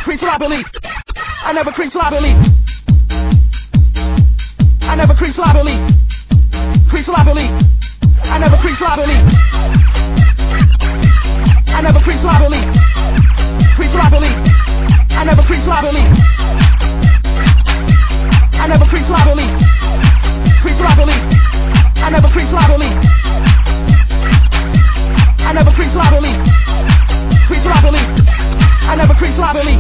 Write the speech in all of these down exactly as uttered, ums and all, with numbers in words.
Crease sloppily. I never crease sloppily. I never crease sloppily. Crease sloppily. I never crease sloppily. I never crease sloppily. Crease sloppily. I never crease sloppily. I never crease sloppily. Crease sloppily. I never crease sloppily. I never crease sloppily. Crease sloppily. I never crease sloppily.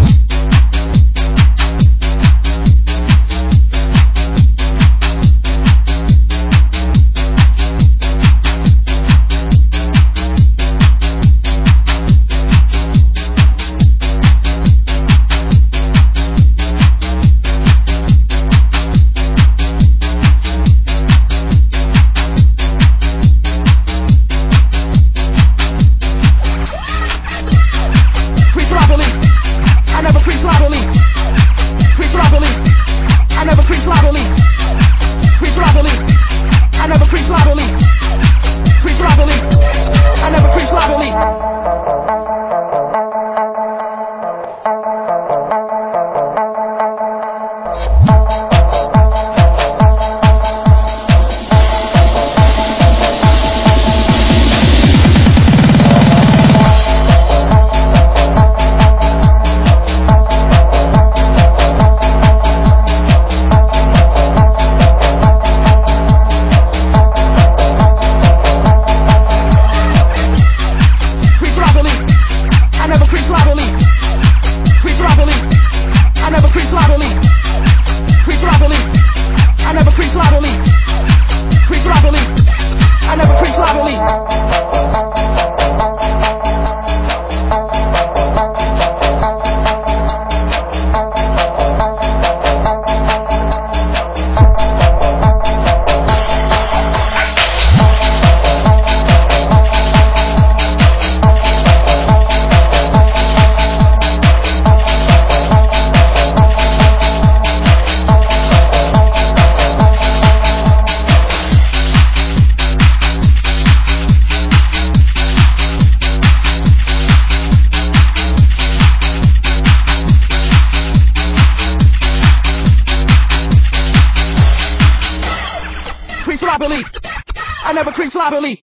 I never crease sloppily.